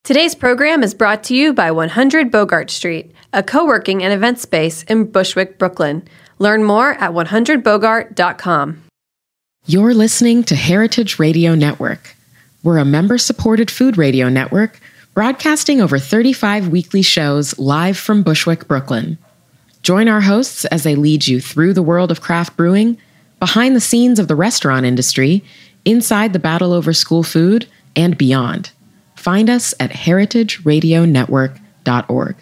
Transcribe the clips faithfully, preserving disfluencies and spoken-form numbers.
Today's program is brought to you by one hundred Bogart Street, a co-working and event space in Bushwick, Brooklyn. Learn more at one hundred bogart dot com. You're listening to Heritage Radio Network. We're a member-supported food radio network broadcasting over thirty-five weekly shows live from Bushwick, Brooklyn. Join our hosts as they lead you through the world of craft brewing, behind the scenes of the restaurant industry, inside the battle over school food, and beyond. Find us at heritage radio network dot org.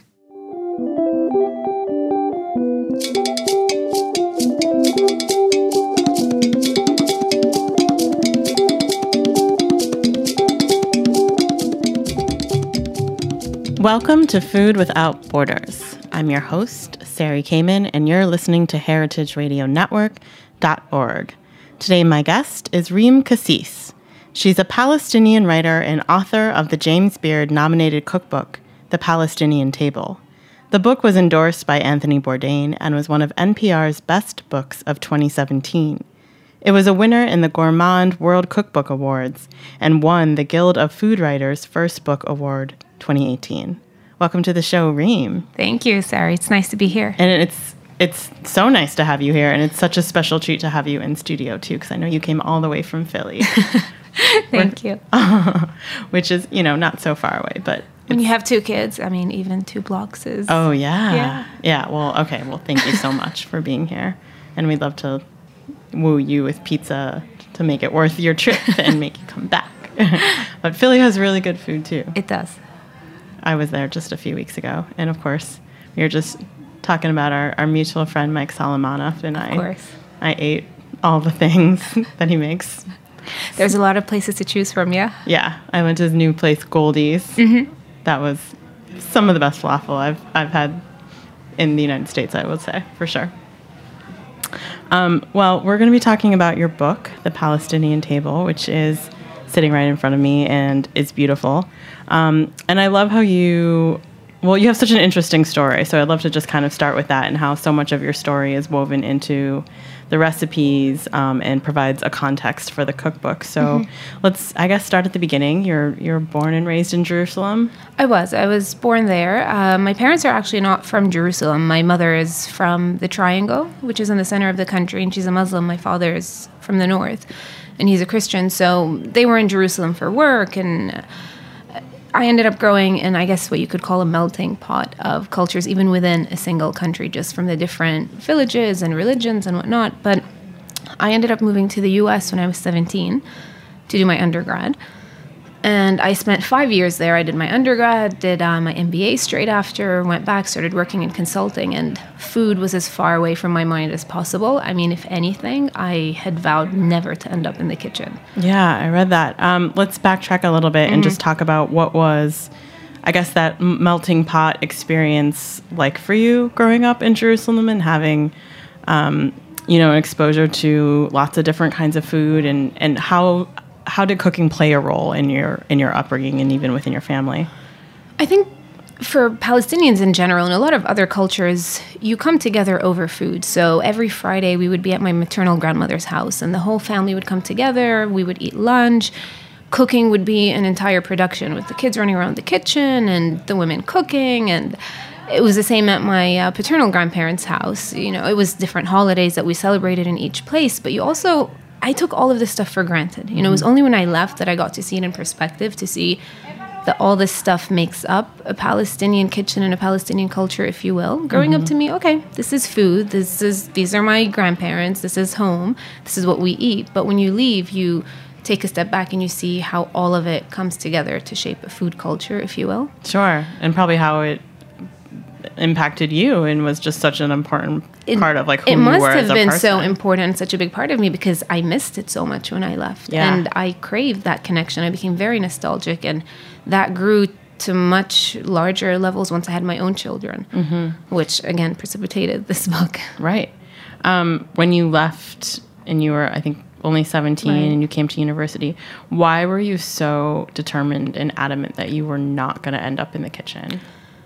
Welcome to Food Without Borders. I'm your host, Sari Kamen, and you're listening to heritage radio network dot org. Today, my guest is Reem Kassis. She's a Palestinian writer and author of the James Beard nominated cookbook, The Palestinian Table. The book was endorsed by Anthony Bourdain and was one of N P R's best books of twenty seventeen. It was a winner in the Gourmand World Cookbook Awards and won the Guild of Food Writers First Book Award twenty eighteen. Welcome to the show, Reem. Thank you, Sari. It's nice to be here. And it's it's so nice to have you here, and it's such a special treat to have you in studio, too, because I know you came all the way from Philly. Thank you. Which is, you know, not so far away, but... When you have two kids, I mean, even two blocks is... Oh, yeah. Yeah. Yeah, well, okay. Well, thank you so much for being here. And we'd love to woo you with pizza to make it worth your trip and make you come back. But Philly has really good food, too. It does. I was there just a few weeks ago. And, of course, we were just talking about our, our mutual friend, Mike Solomonoff, and I, of course. I ate all the things that he makes. There's a lot of places to choose from, yeah? Yeah. I went to his new place, Goldie's. Mm-hmm. That was some of the best falafel I've I've had in the United States, I would say, for sure. Um, well, we're going to be talking about your book, The Palestinian Table, which is sitting right in front of me and is beautiful. Um, and I love how you... Well, you have such an interesting story, so I'd love to just kind of start with that and how so much of your story is woven into the recipes um, and provides a context for the cookbook. So mm-hmm. let's, I guess, start at the beginning. You're you're born and raised in Jerusalem? I was. I was born there. Uh, my parents are actually not from Jerusalem. My mother is from the Triangle, which is in the center of the country, and she's a Muslim. My father is from the north, and he's a Christian. So they were in Jerusalem for work, and I ended up growing in, I guess, what you could call a melting pot of cultures, even within a single country, just from the different villages and religions and whatnot. But I ended up moving to the U S when I was seventeen to do my undergrad. And I spent five years there. I did my undergrad, did uh, my M B A straight after, went back, started working in consulting, and food was as far away from my mind as possible. I mean, if anything, I had vowed never to end up in the kitchen. Yeah, I read that. Um, let's backtrack a little bit mm-hmm. and just talk about what was, I guess, that melting pot experience like for you growing up in Jerusalem and having, um, you know, an exposure to lots of different kinds of food, and, and how... How did cooking play a role in your in your upbringing and even within your family? I think for Palestinians in general and a lot of other cultures, you come together over food. So every Friday we would be at my maternal grandmother's house and the whole family would come together. We would eat lunch. Cooking would be an entire production with the kids running around the kitchen and the women cooking. And it was the same at my uh, paternal grandparents' house. You know, it was different holidays that we celebrated in each place, but you also... I took all of this stuff for granted. You know, it was only when I left that I got to see it in perspective, to see that all this stuff makes up a Palestinian kitchen and a Palestinian culture, if you will. Growing mm-hmm. up to me, okay, this is food. This is these are my grandparents. This is home. This is what we eat. But when you leave, you take a step back and you see how all of it comes together to shape a food culture, if you will. Sure, and probably how it impacted you and was just such an important it, part of like who you were as a person. It must have been so important and such a big part of me because I missed it so much when I left. Yeah. And I craved that connection. I became very nostalgic, and that grew to much larger levels once I had my own children, mm-hmm. which again precipitated this book. Right. Um, when you left and you were, I think, only seventeen right. and you came to university, why were you so determined and adamant that you were not going to end up in the kitchen?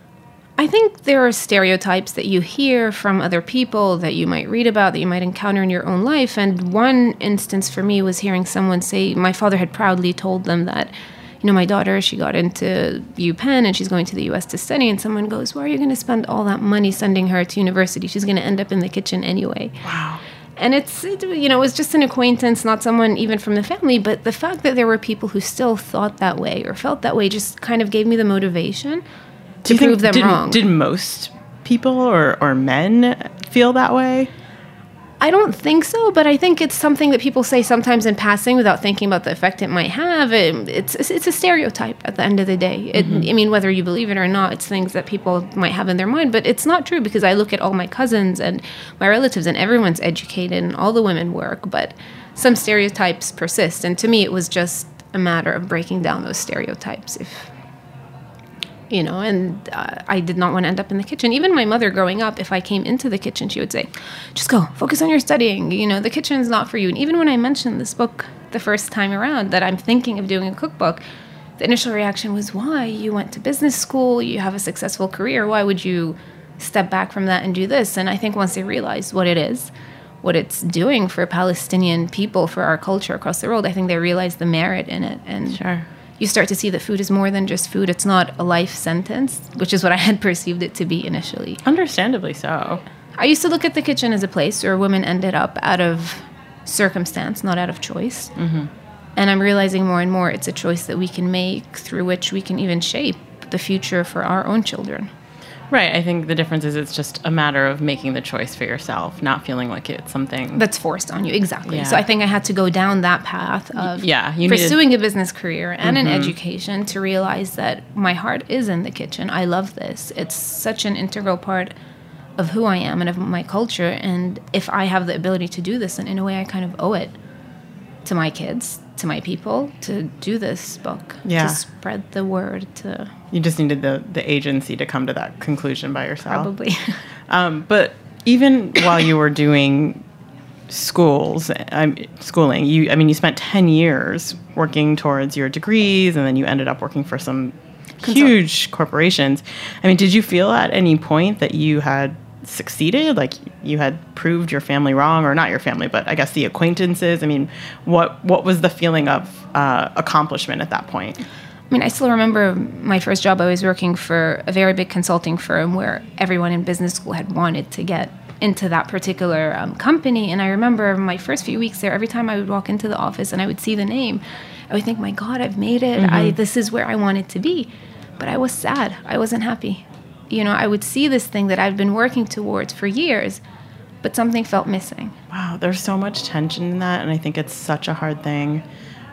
I think there are stereotypes that you hear from other people that you might read about, that you might encounter in your own life. And one instance for me was hearing someone say, my father had proudly told them that, you know, my daughter, she got into UPenn and she's going to the U S to study, and someone goes, why are you going to spend all that money sending her to university? She's going to end up in the kitchen anyway. Wow. And it's, it, you know, it was just an acquaintance, not someone even from the family, but the fact that there were people who still thought that way or felt that way just kind of gave me the motivation to prove them did, wrong. Did most people or, or men feel that way? I don't think so, but I think it's something that people say sometimes in passing without thinking about the effect it might have. It, it's it's a stereotype at the end of the day. It, mm-hmm. I mean, whether you believe it or not, it's things that people might have in their mind, but it's not true because I look at all my cousins and my relatives and everyone's educated and all the women work, but some stereotypes persist. And to me, it was just a matter of breaking down those stereotypes. If You know, and uh, I did not want to end up in the kitchen. Even my mother growing up, if I came into the kitchen, she would say, just go, focus on your studying. You know, the kitchen is not for you. And even when I mentioned this book the first time around, that I'm thinking of doing a cookbook, the initial reaction was, why? You went to business school, you have a successful career. Why would you step back from that and do this? And I think once they realized what it is, what it's doing for Palestinian people, for our culture across the world, I think they realized the merit in it. And sure. You start to see that food is more than just food. It's not a life sentence, which is what I had perceived it to be initially. Understandably so. I used to look at the kitchen as a place where women ended up out of circumstance, not out of choice. Mm-hmm. And I'm realizing more and more it's a choice that we can make through which we can even shape the future for our own children. Right. I think the difference is it's just a matter of making the choice for yourself, not feeling like it's something that's forced on you. Exactly. Yeah. So I think I had to go down that path of yeah, you pursuing needed... a business career and mm-hmm. an education to realize that my heart is in the kitchen. I love this. It's such an integral part of who I am and of my culture. And if I have the ability to do this, then in a way I kind of owe it to my kids, to my people, to do this book, yeah. to spread the word. To You just needed the, the agency to come to that conclusion by yourself. Probably. um, but even while you were doing schools, um, schooling, you I mean, you spent ten years working towards your degrees, and then you ended up working for some Consult. huge corporations. I mean, did you feel at any point that you had succeeded, like you had proved your family wrong, or not your family, but I guess the acquaintances? I mean, what what was the feeling of uh, accomplishment at that point? I mean, I still remember my first job. I was working for a very big consulting firm where everyone in business school had wanted to get into that particular um, company. And I remember my first few weeks there, every time I would walk into the office and I would see the name, I would think, my God, I've made it. Mm-hmm. I this is where I wanted to be. But I was sad. I wasn't happy. You know, I would see this thing that I've been working towards for years, but something felt missing. Wow, there's so much tension in that, and I think it's such a hard thing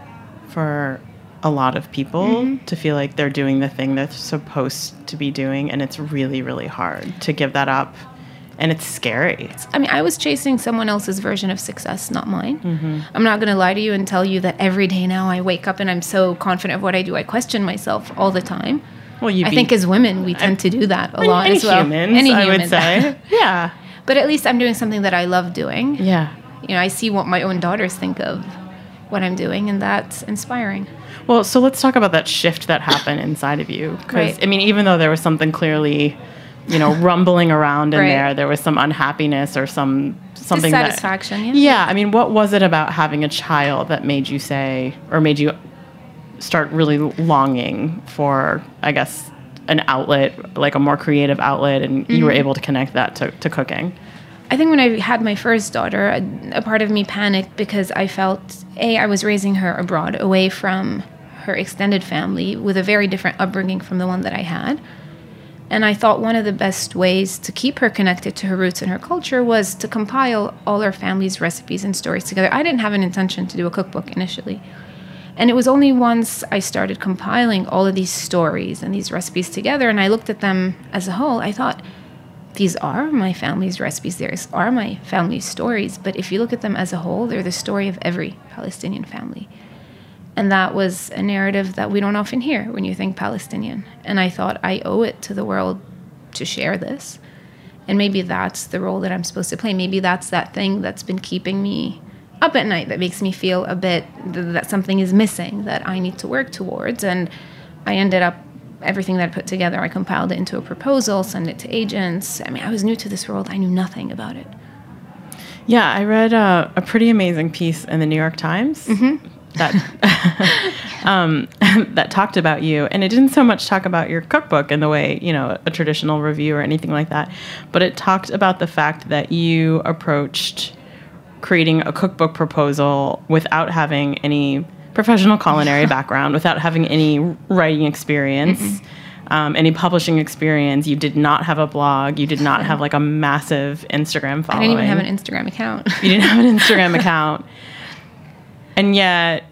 for a lot of people mm-hmm. to feel like they're doing the thing they're supposed to be doing, and it's really, really hard to give that up, and it's scary. I mean, I was chasing someone else's version of success, not mine. Mm-hmm. I'm not going to lie to you and tell you that every day now I wake up and I'm so confident of what I do. I question myself all the time. Well, you I be, think as women, we tend to do that a any, lot any as well. Humans, any I humans, would say. Yeah. But at least I'm doing something that I love doing. Yeah. You know, I see what my own daughters think of what I'm doing, and that's inspiring. Well, so let's talk about that shift that happened inside of you. Because, right. I mean, even though there was something clearly, you know, rumbling around in right. there, there was some unhappiness or some something dissatisfaction, that, yeah. Yeah. I mean, what was it about having a child that made you say, or made you start really longing for, I guess, an outlet, like a more creative outlet, and mm-hmm. you were able to connect that to, to cooking? I think when I had my first daughter, a, a part of me panicked because I felt, A, I was raising her abroad, away from her extended family, with a very different upbringing from the one that I had. And I thought one of the best ways to keep her connected to her roots and her culture was to compile all her family's recipes and stories together. I didn't have an intention to do a cookbook initially. And it was only once I started compiling all of these stories and these recipes together, and I looked at them as a whole, I thought, these are my family's recipes, these are my family's stories, but if you look at them as a whole, they're the story of every Palestinian family. And that was a narrative that we don't often hear when you think Palestinian. And I thought, I owe it to the world to share this. And maybe that's the role that I'm supposed to play. Maybe that's that thing that's been keeping me up at night, that makes me feel a bit th- that something is missing, that I need to work towards. And I ended up, everything that I put together, I compiled it into a proposal, sent it to agents. I mean, I was new to this world. I knew nothing about it. Yeah, I read uh, a pretty amazing piece in the New York Times. Mm-hmm. That um, that talked about you. And it didn't so much talk about your cookbook in the way, you know, a traditional review or anything like that. But it talked about the fact that you approached creating a cookbook proposal without having any professional culinary background, without having any writing experience. Mm-mm. Um, any publishing experience. You did not have a blog. You did not have like a massive Instagram following. I didn't even have an Instagram account. You didn't have an Instagram account. And yet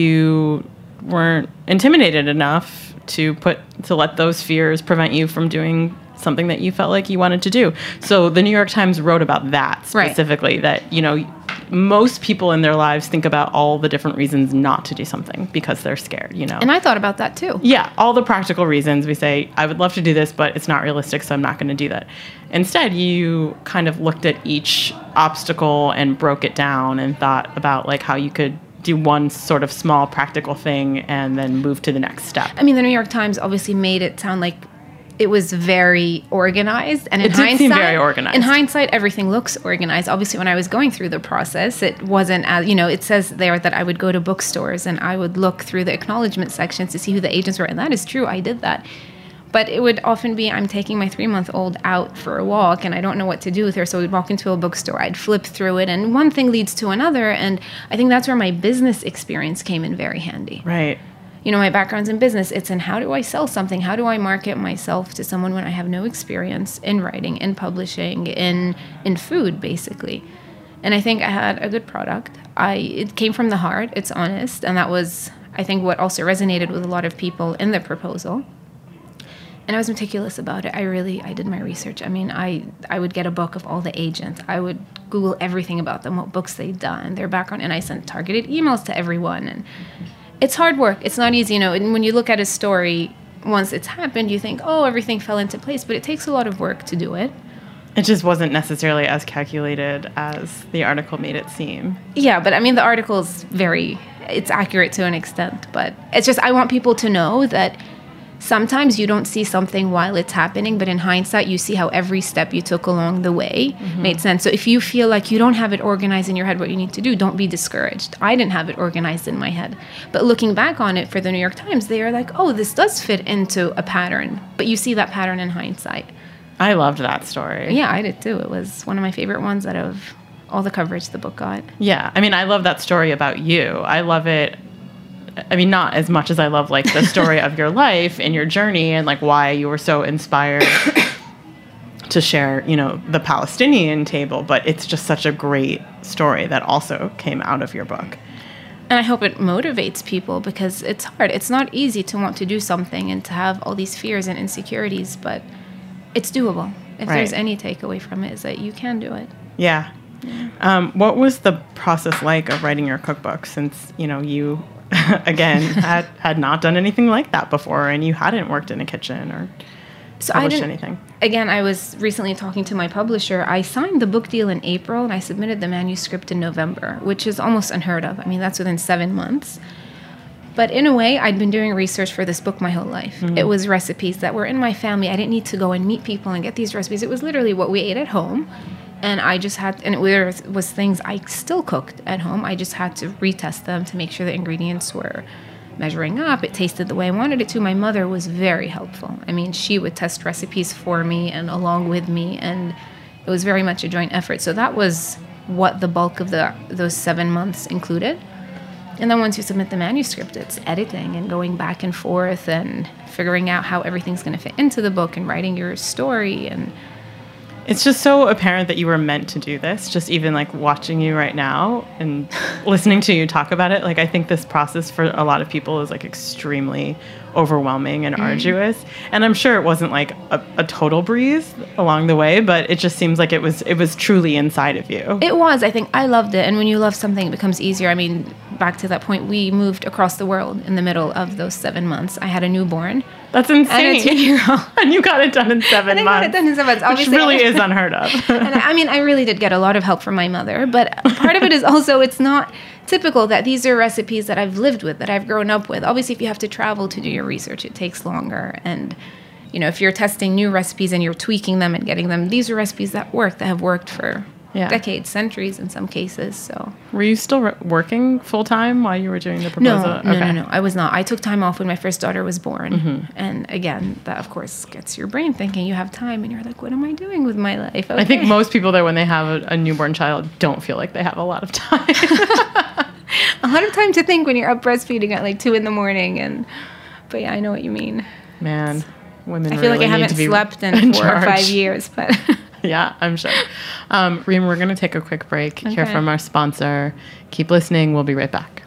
you weren't intimidated enough to put to let those fears prevent you from doing something that you felt like you wanted to do. So the New York Times wrote about that specifically, right. That, you know, most people in their lives think about all the different reasons not to do something because they're scared, you know. And I thought about that too. Yeah, all the practical reasons. We say, I would love to do this, but it's not realistic, so I'm not going to do that. Instead, you kind of looked at each obstacle and broke it down and thought about like how you could do one sort of small practical thing and then move to the next step. I mean, the New York Times obviously made it sound like it was very organized, and in it did hindsight, seem very organized. In hindsight, everything looks organized. Obviously, when I was going through the process, it wasn't as, you know, it says there that I would go to bookstores and I would look through the acknowledgement sections to see who the agents were, and that is true. I did that. But it would often be, I'm taking my three-month-old out for a walk, and I don't know what to do with her, so we'd walk into a bookstore. I'd flip through it, and one thing leads to another, and I think that's where my business experience came in very handy. Right. You know, my background's in business. It's in how do I sell something? How do I market myself to someone when I have no experience in writing, in publishing, in in food, basically? And I think I had a good product. I it came from the heart. It's honest. And that was, I think, what also resonated with a lot of people in the proposal. And I was meticulous about it. I really, I did my research. I mean, I, I would get a book of all the agents. I would Google everything about them, what books they'd done, their background. And I sent targeted emails to everyone. And it's hard work. It's not easy, you know. And when you look at a story, once it's happened, you think, oh, everything fell into place. But it takes a lot of work to do it. It just wasn't necessarily as calculated as the article made it seem. Yeah, but I mean, the article's very, it's accurate to an extent. But it's just, I want people to know that sometimes you don't see something while it's happening, but in hindsight, you see how every step you took along the way mm-hmm. made sense. So if you feel like you don't have it organized in your head what you need to do, don't be discouraged. I didn't have it organized in my head. But looking back on it for the New York Times, they are like, oh, this does fit into a pattern. But you see that pattern in hindsight. I loved that story. Yeah, I did too. It was one of my favorite ones out of all the coverage the book got. Yeah, I mean, I love that story about you. I love it. I mean, not as much as I love, like, the story of your life and your journey and, like, why you were so inspired to share, you know, the Palestinian table, but it's just such a great story that also came out of your book. And I hope it motivates people because it's hard. It's not easy to want to do something and to have all these fears and insecurities, but it's doable. If right. there's any takeaway from it, is that you can do it. Yeah. yeah. Um, what was the process like of writing your cookbook since, you know, you... again, had, had not done anything like that before, and you hadn't worked in a kitchen or so published I anything. Again, I was recently talking to my publisher. I signed the book deal in April, and I submitted the manuscript in November, which is almost unheard of. I mean, that's within seven months. But in a way, I'd been doing research for this book my whole life. Mm-hmm. It was recipes that were in my family. I didn't need to go and meet people and get these recipes. It was literally what we ate at home. And I just had, and it was, was things I still cooked at home. I just had to retest them to make sure the ingredients were measuring up. It tasted the way I wanted it to. My mother was very helpful. I mean, she would test recipes for me and along with me, and it was very much a joint effort. So that was what the bulk of the those seven months included. And then once you submit the manuscript, it's editing and going back and forth and figuring out how everything's going to fit into the book and writing your story. And it's just so apparent that you were meant to do this, just even like watching you right now and listening to you talk about it. Like, I think this process for a lot of people is like extremely overwhelming and mm. arduous. And I'm sure it wasn't like a, a total breeze along the way, but it just seems like it was, it was truly inside of you. It was. I think I loved it. And when you love something, it becomes easier. I mean, back to that point, we moved across the world in the middle of those seven months. I had a newborn. That's insane. And a two-year-old. And you got it done in seven and months. I got it done in seven months. Obviously, which really is unheard of. And I, I mean, I really did get a lot of help from my mother. But part of it is also, it's not typical that these are recipes that I've lived with, that I've grown up with. Obviously, if you have to travel to do your research, it takes longer. And, you know, if you're testing new recipes and you're tweaking them and getting them, these are recipes that work, that have worked for Yeah. decades, centuries in some cases. So, were you still re- working full time while you were doing the proposal? no, no, okay. no, no. I was not. I took time off when my first daughter was born, mm-hmm. and again, that of course gets your brain thinking. You have time, and you're like, "What am I doing with my life?" Okay. I think most people that when they have a, a newborn child don't feel like they have a lot of time. A lot of time to think when you're up breastfeeding at like two in the morning, and but yeah, I know what you mean. Man, women. I feel really like I haven't slept in, in four charge. or five years, but. Yeah, I'm sure. Um, Reem, we're going to take a quick break, okay. hear from our sponsor. Keep listening. We'll be right back.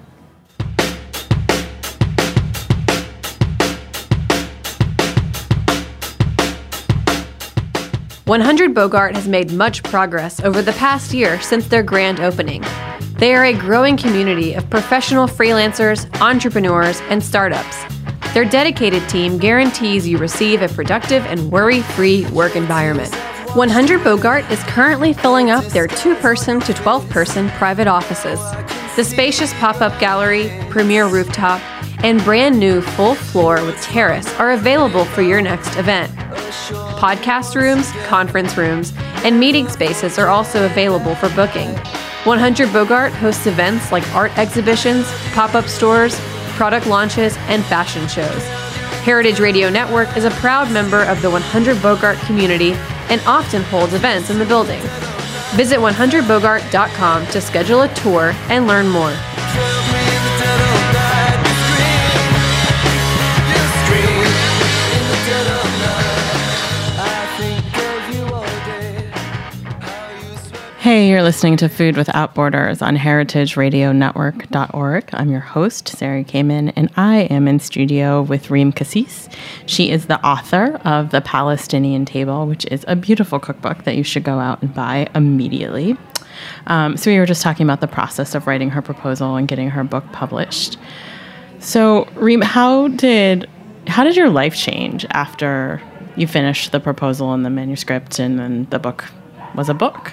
one hundred Bogart has made much progress over the past year since their grand opening. They are a growing community of professional freelancers, entrepreneurs, and startups. Their dedicated team guarantees you receive a productive and worry-free work environment. one hundred Bogart is currently filling up their two-person to twelve-person private offices. The spacious pop-up gallery, premier rooftop, and brand new full floor with terrace are available for your next event. Podcast rooms, conference rooms, and meeting spaces are also available for booking. one hundred Bogart hosts events like art exhibitions, pop-up stores, product launches, and fashion shows. Heritage Radio Network is a proud member of the one hundred Bogart community and often holds events in the building. Visit one hundred bogart dot com to schedule a tour and learn more. Hey, you're listening to Food Without Borders on heritage radio network dot org. I'm your host, Sari Kamen, and I am in studio with Reem Kassis. She is the author of The Palestinian Table, which is a beautiful cookbook that you should go out and buy immediately. Um, so we were just talking about the process of writing her proposal and getting her book published. So, Reem, how did how did your life change after you finished the proposal and the manuscript and then the book was a book?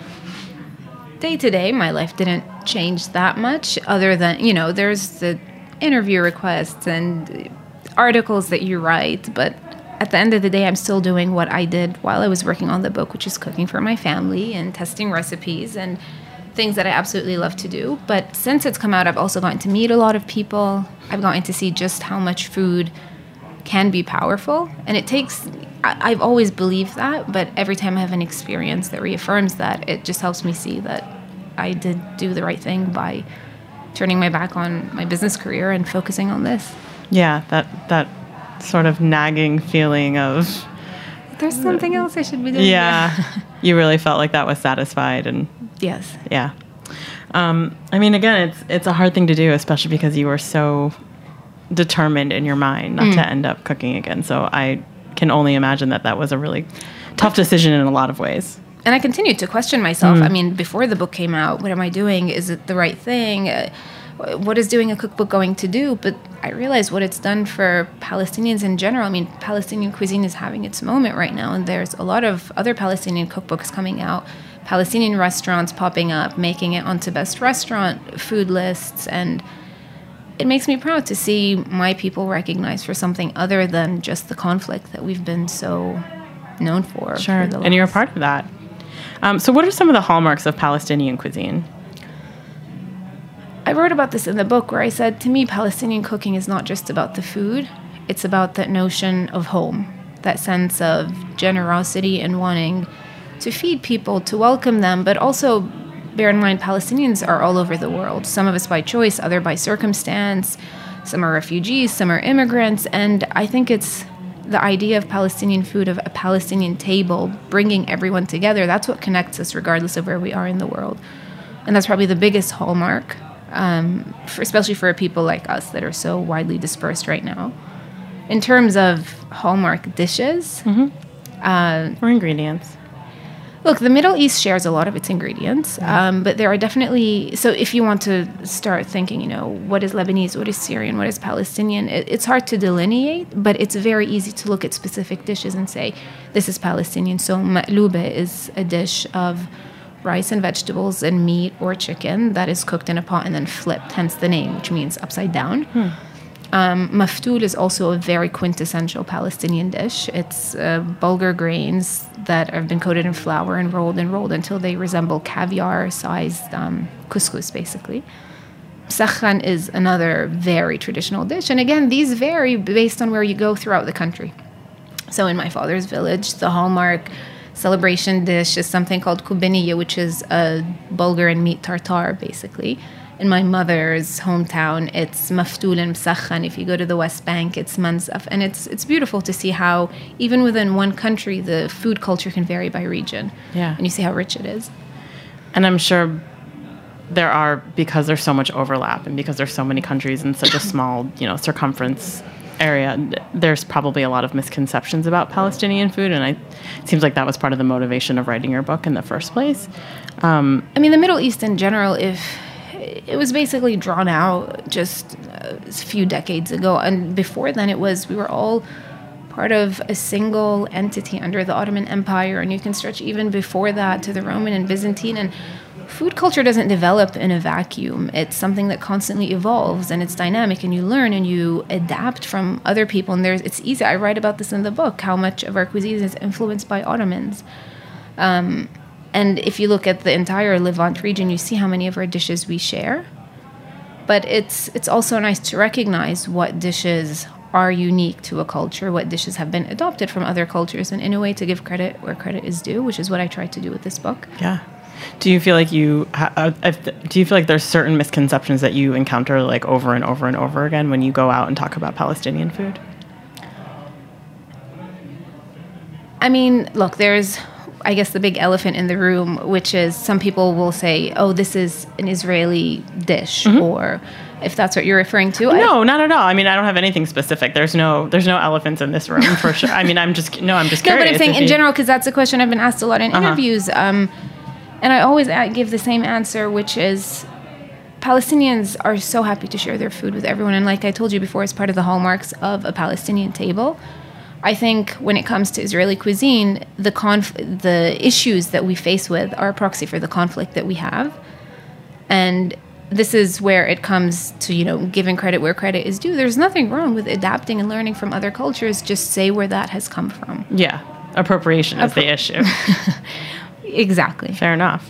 Day to day, my life didn't change that much other than, you know, there's the interview requests and articles that you write. But at the end of the day, I'm still doing what I did while I was working on the book, which is cooking for my family and testing recipes and things that I absolutely love to do. But since it's come out, I've also gotten to meet a lot of people. I've gotten to see just how much food can be powerful. And it takes... I've always believed that, but every time I have an experience that reaffirms that, it just helps me see that I did do the right thing by turning my back on my business career and focusing on this. Yeah, that that sort of nagging feeling of... There's something else I should be doing. Yeah, you really felt like that was satisfied. And yes. Yeah. Um, I mean, again, it's it's a hard thing to do, especially because you were so determined in your mind not mm. to end up cooking again. So I... can only imagine that that was a really tough decision in a lot of ways. And I continued to question myself. Mm. I mean, before the book came out, what am I doing? Is it the right thing? Uh, what is doing a cookbook going to do? But I realized what it's done for Palestinians in general. I mean, Palestinian cuisine is having its moment right now, and there's a lot of other Palestinian cookbooks coming out, Palestinian restaurants popping up, making it onto best restaurant food lists, and it makes me proud to see my people recognized for something other than just the conflict that we've been so known for. Sure, for the and you're a part of that. Um, so what are some of the hallmarks of Palestinian cuisine? I wrote about this in the book where I said, to me, Palestinian cooking is not just about the food. It's about that notion of home, that sense of generosity and wanting to feed people, to welcome them, but also... bear in mind, Palestinians are all over the world. Some of us by choice, other by circumstance. Some are refugees, some are immigrants. And I think it's the idea of Palestinian food, of a Palestinian table, bringing everyone together. That's what connects us regardless of where we are in the world. And that's probably the biggest hallmark, um, for, especially for people like us that are so widely dispersed right now. In terms of hallmark dishes... Mm-hmm. Uh, or ingredients. Look, the Middle East shares a lot of its ingredients, um, but there are definitely... So if you want to start thinking, you know, what is Lebanese, what is Syrian, what is Palestinian, it, it's hard to delineate, but it's very easy to look at specific dishes and say, this is Palestinian. So ma'loube is a dish of rice and vegetables and meat or chicken that is cooked in a pot and then flipped, hence the name, which means upside down. Hmm. Um, maftoul is also a very quintessential Palestinian dish. It's uh, bulgur grains that have been coated in flour and rolled and rolled until they resemble caviar-sized um, couscous, basically. Msakhan is another very traditional dish. And again, these vary based on where you go throughout the country. So in my father's village, the hallmark celebration dish is something called kubeniya, which is a bulgur and meat tartare, basically. In my mother's hometown, it's maftoul and msakhan. If you go to the West Bank, it's manzaf. And it's it's beautiful to see how, even within one country, the food culture can vary by region. Yeah. And you see how rich it is. And I'm sure there are, because there's so much overlap and because there's so many countries in such a small, you know, circumference area, there's probably a lot of misconceptions about Palestinian food. And I, it seems like that was part of the motivation of writing your book in the first place. Um, I mean, the Middle East in general, if... it was basically drawn out just a few decades ago. And before then, it was, we were all part of a single entity under the Ottoman Empire. And you can stretch even before that to the Roman and Byzantine. And food culture doesn't develop in a vacuum. It's something that constantly evolves, and it's dynamic, and you learn and you adapt from other people. And there's, it's easy. I write about this in the book, how much of our cuisine is influenced by Ottomans. Um, And if you look at the entire Levant region, you see how many of our dishes we share. But it's it's also nice to recognize what dishes are unique to a culture, what dishes have been adopted from other cultures, and in a way to give credit where credit is due, which is what I try to do with this book. Yeah. Do you feel like you ha- do you feel like there's certain misconceptions that you encounter like over and over and over again when you go out and talk about Palestinian food? I mean, look, there's, I guess, the big elephant in the room, which is some people will say, oh, this is an Israeli dish, mm-hmm. or if that's what you're referring to. No, I, not at all. I mean, I don't have anything specific. There's no there's no elephants in this room for sure. I mean, I'm just, no, I'm just no, curious. No, but I'm saying in you, general, because that's a question I've been asked a lot in uh-huh. interviews. Um, and I always give the same answer, which is Palestinians are so happy to share their food with everyone. And like I told you before, it's part of the hallmarks of a Palestinian table. I think when it comes to Israeli cuisine, the conf- the issues that we face with are a proxy for the conflict that we have. And this is where it comes to, you know, giving credit where credit is due. There's nothing wrong with adapting and learning from other cultures. Just say where that has come from. Yeah. Appropriation is Appro- the issue. Exactly. Fair enough.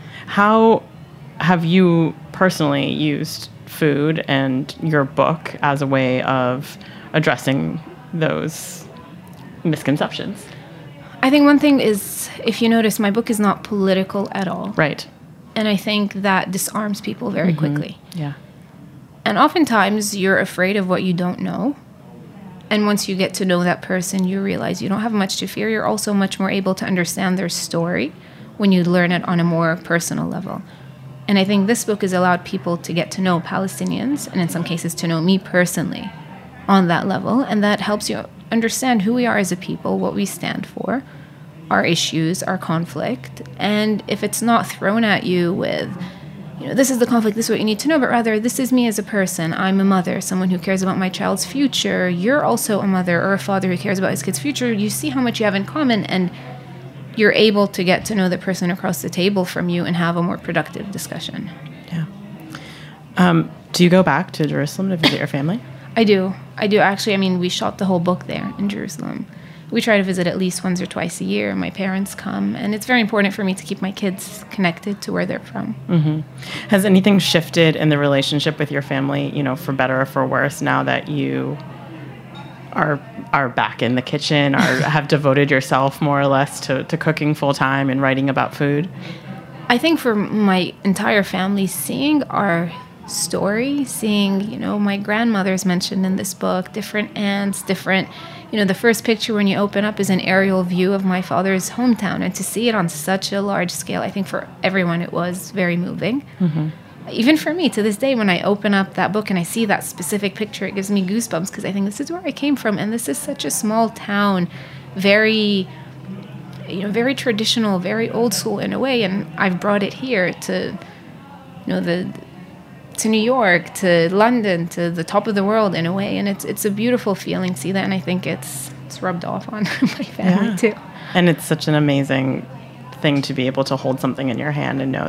How have you personally used food and your book as a way of addressing those misconceptions? I think one thing is, if you notice, my book is not political at all. Right. And I think that disarms people very mm-hmm. quickly. Yeah. And oftentimes you're afraid of what you don't know. And once you get to know that person, you realize you don't have much to fear. You're also much more able to understand their story when you learn it on a more personal level. And I think this book has allowed people to get to know Palestinians, and in some cases to know me personally on that level. And that helps you understand who we are as a people, what we stand for, our issues, our conflict. And if it's not thrown at you with, you know, this is the conflict, this is what you need to know, but rather, this is me as a person. I'm a mother, someone who cares about my child's future. You're also a mother or a father who cares about his kid's future. You see how much you have in common, and you're able to get to know the person across the table from you and have a more productive discussion. Yeah. Um, do you go back to Jerusalem to visit your family? I do. I do. Actually, I mean, we shot the whole book there in Jerusalem. We try to visit at least once or twice a year. My parents come, and it's very important for me to keep my kids connected to where they're from. Mm-hmm. Has anything shifted in the relationship with your family, you know, for better or for worse, now that you are are back in the kitchen, or have devoted yourself more or less to, to cooking full time and writing about food? I think for my entire family, seeing our story, seeing, you know, my grandmother's mentioned in this book, different aunts, different, you know, the first picture when you open up is an aerial view of my father's hometown, and to see it on such a large scale, I think for everyone it was very moving. Mm-hmm. Even for me, to this day, when I open up that book and I see that specific picture, it gives me goosebumps, because I think this is where I came from, and this is such a small town, very, you know, very traditional, very old school in a way, and I've brought it here to, you know, the to New York, to London, to the top of the world in a way, and it's it's a beautiful feeling to see that, and I think it's it's rubbed off on my family yeah. too. And it's such an amazing thing to be able to hold something in your hand and know that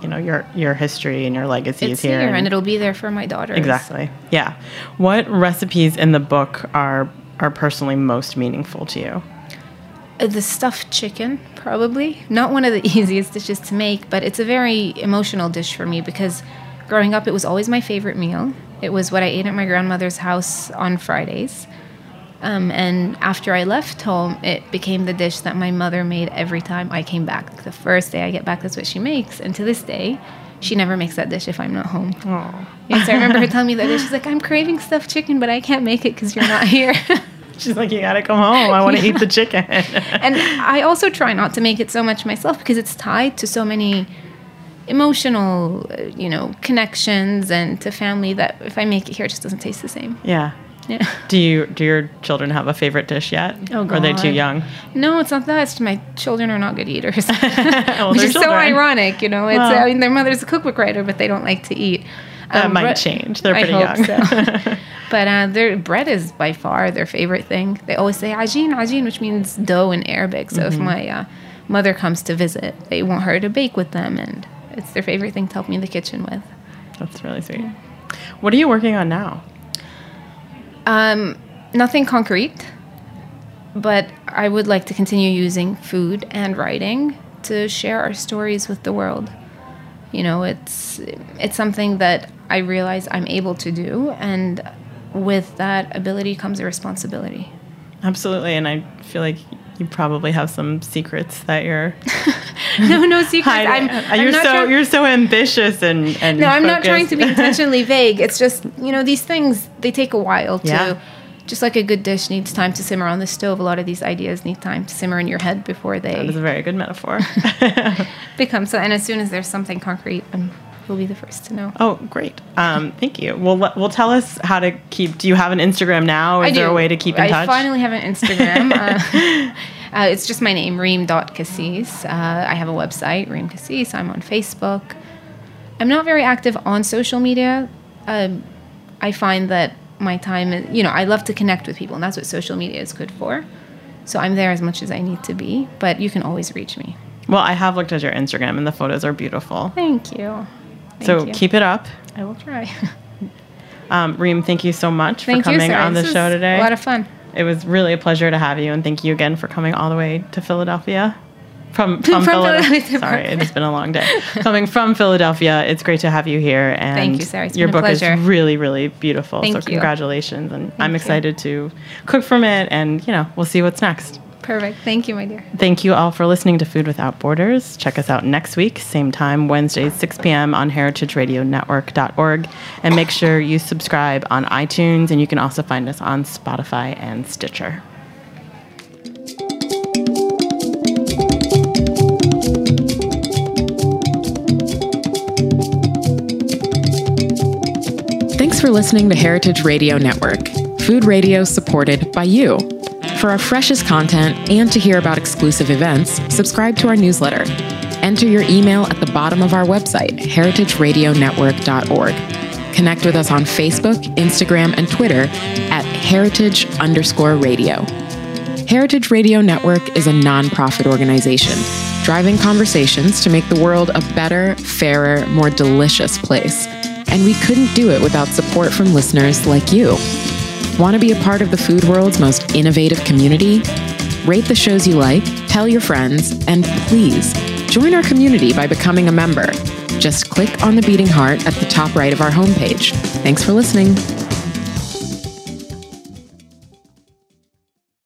you know, your your history and your legacy It's is here. here, and, and it'll be there for my daughters. exactly. Yeah. What recipes in the book are are personally most meaningful to you? Uh, The stuffed chicken, probably. Not one of the easiest dishes to make, but it's a very emotional dish for me because growing up, it was always my favorite meal. It was what I ate at my grandmother's house on Fridays. Um, and after I left home, it became the dish that my mother made every time I came back. Like the first day I get back, that's what she makes. And to this day, she never makes that dish if I'm not home. Oh. Yes, I remember her telling me that dish. She's like, I'm craving stuffed chicken, but I can't make it because you're not here. She's like, you gotta come home. I want to eat the chicken. And I also try not to make it so much myself because it's tied to so many emotional, uh, you know, connections and to family that if I make it here, it just doesn't taste the same. Yeah. Yeah. Do you do your children have a favorite dish yet? Oh, Or are they too God. young? No, it's not that. It's my children are not good eaters. Well, Which they're is so children. ironic, you know. It's Well. I mean, their mother's a cookbook writer, but they don't like to eat. That Um, might bre- change. They're I pretty hope young. so. But uh, their bread is by far their favorite thing. They always say ajin, ajin, which means dough in Arabic. So Mm-hmm. if my uh, mother comes to visit, they want her to bake with them, and it's their favorite thing to help me in the kitchen with. That's really sweet. What are you working on now? Um, nothing concrete, but I would like to continue using food and writing to share our stories with the world. You know, it's it's something that I realize I'm able to do, and with that ability comes a responsibility. Absolutely. And I feel like you probably have some secrets that you're No, no secrets. hiding. I'm, I'm you're not so try- you're so ambitious and, and No, I'm not trying to be focused. intentionally vague. It's just, you know, these things, they take a while to, Yeah. just like a good dish needs time to simmer on the stove, a lot of these ideas need time to simmer in your head before That is they a very good metaphor. become so. And as soon as there's something concrete, um, you'll be the first to know. Oh, great. Um, thank you. Well, let- well, tell us how to keep, do you have an Instagram now? Is I there do. a way to keep in I touch? finally have an Instagram. uh, uh, it's just my name, reem dot cassis. Uh, I have a website, Reem Cassis. I'm on Facebook. I'm not very active on social media. Um, I find that my time, is, you know, I love to connect with people, and that's what social media is good for. So I'm there as much as I need to be, but you can always reach me. Well, I have looked at your Instagram and the photos are beautiful. Thank you. Thank so you. keep it up. I will try. Um, Reem, thank you so much Thank for you, coming Sarah. on the This show was today. A lot of fun. It was really a pleasure to have you, and thank you again for coming all the way to Philadelphia. From from, From Philadelphia. Philadelphia. Sorry, it has been a long day. Coming from Philadelphia, it's great to have you here. And Thank you, Sarah. It's your been a book is pleasure. really, really beautiful. Thank so you. congratulations, and I'm you. excited to cook from it. And you know, we'll see what's next. Perfect. Thank you, my dear. Thank you all for listening to Food Without Borders. Check us out next week, same time, Wednesdays, six p.m. on heritage radio network dot org. And make sure you subscribe on iTunes, and you can also find us on Spotify and Stitcher. Thanks for listening to Heritage Radio Network, food radio supported by you. For our freshest content and to hear about exclusive events, subscribe to our newsletter. Enter your email at the bottom of our website, heritage radio network dot org. Connect with us on Facebook, Instagram, and Twitter at heritage underscore radio. Heritage Radio Network is a nonprofit organization driving conversations to make the world a better, fairer, more delicious place. And we couldn't do it without support from listeners like you. Want to be a part of the food world's most innovative community? Rate the shows you like, tell your friends, and please join our community by becoming a member. Just click on the beating heart at the top right of our homepage. Thanks for listening.